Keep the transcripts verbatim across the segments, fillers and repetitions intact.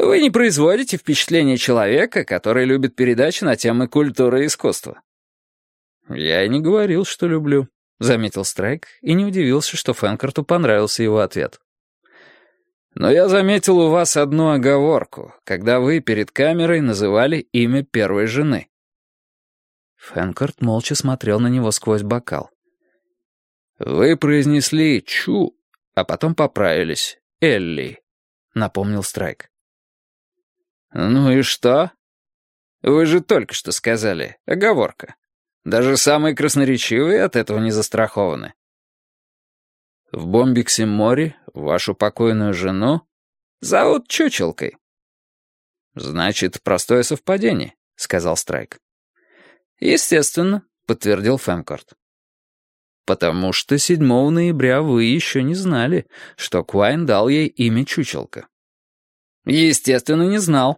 Вы не производите впечатление человека, который любит передачи на темы культуры и искусства». «Я и не говорил, что люблю», — заметил Страйк, и не удивился, что Фэнкорту понравился его ответ. «Но я заметил у вас одну оговорку, когда вы перед камерой называли имя первой жены». Фэнкорт молча смотрел на него сквозь бокал. «Вы произнесли «Чу», а потом поправились. «Элли», — напомнил Страйк. «Ну и что? Вы же только что сказали. Оговорка. Даже самые красноречивые от этого не застрахованы». «В Бомбиксе-море вашу покойную жену зовут Чучелкой». «Значит, простое совпадение», — сказал Страйк. «Естественно», — подтвердил Фэнкорт. «Потому что седьмого ноября вы еще не знали, что Куайн дал ей имя Чучелка». «Естественно, не знал».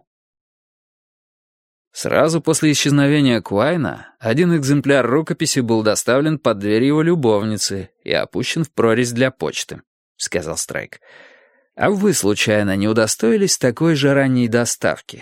Сразу после исчезновения Куайна один экземпляр рукописи был доставлен под дверь его любовницы и опущен в прорезь для почты, — сказал Страйк. «А вы, случайно, не удостоились такой же ранней доставки?»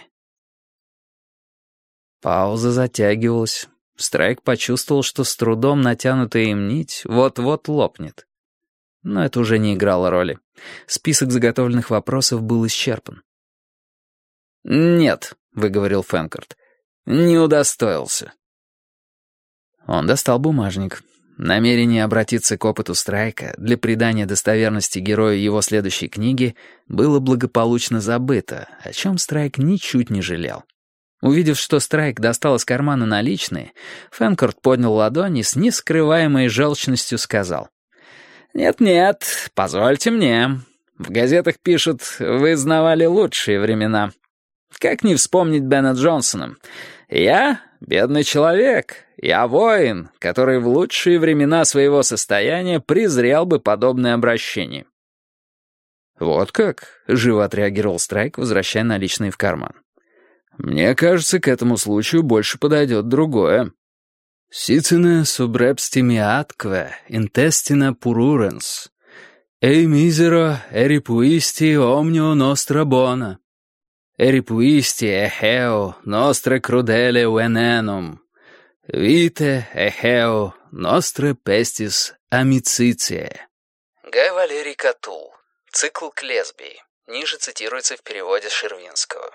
Пауза затягивалась. Страйк почувствовал, что с трудом натянутая им нить вот-вот лопнет. Но это уже не играло роли. Список заготовленных вопросов был исчерпан. «Нет», — выговорил Фэнкорт, — «не удостоился». Он достал бумажник. Намерение обратиться к опыту Страйка для придания достоверности герою его следующей книги было благополучно забыто, о чем Страйк ничуть не жалел. Увидев, что Страйк достал из кармана наличные, Фэнкорт поднял ладони и с нескрываемой желчностью сказал: «Нет-нет, позвольте мне. В газетах пишут, вы знавали лучшие времена. Как не вспомнить Бена Джонсона? Я — бедный человек, я воин, который в лучшие времена своего состояния презрел бы подобное обращение». «Вот как?» — живо отреагировал Страйк, возвращая наличные в карман. «Мне кажется, к этому случаю больше подойдет другое. Сицина субрепстимиаткве intestina pururens. Ei misero eripuisti omnio nostra bona. Eripuisti eheo nostre crudele venenum. Vite eheo nostre pestis amicitiae». Гай Валерий Катул. Цикл к лесбии. Ниже цитируется в переводе Шервинского.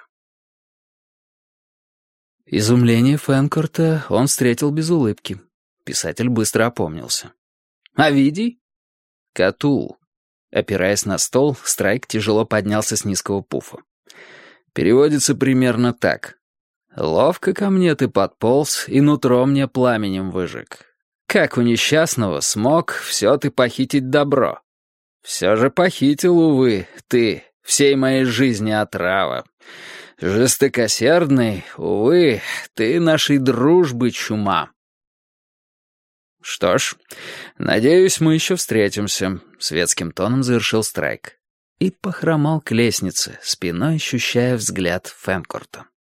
Изумление Фэнкорта он встретил без улыбки. Писатель быстро опомнился. «Овидий?» «Катул». Опираясь на стол, Страйк тяжело поднялся с низкого пуфа. Переводится примерно так. «Ловко ко мне ты подполз, и нутро мне пламенем выжег. Как у несчастного смог все ты похитить добро. Все же похитил, увы, ты, всей моей жизни отрава. Жестокосердный, увы, ты нашей дружбы чума». «Что ж, надеюсь, мы еще встретимся», — светским тоном завершил Страйк. И похромал к лестнице, спиной ощущая взгляд Фэнкорта.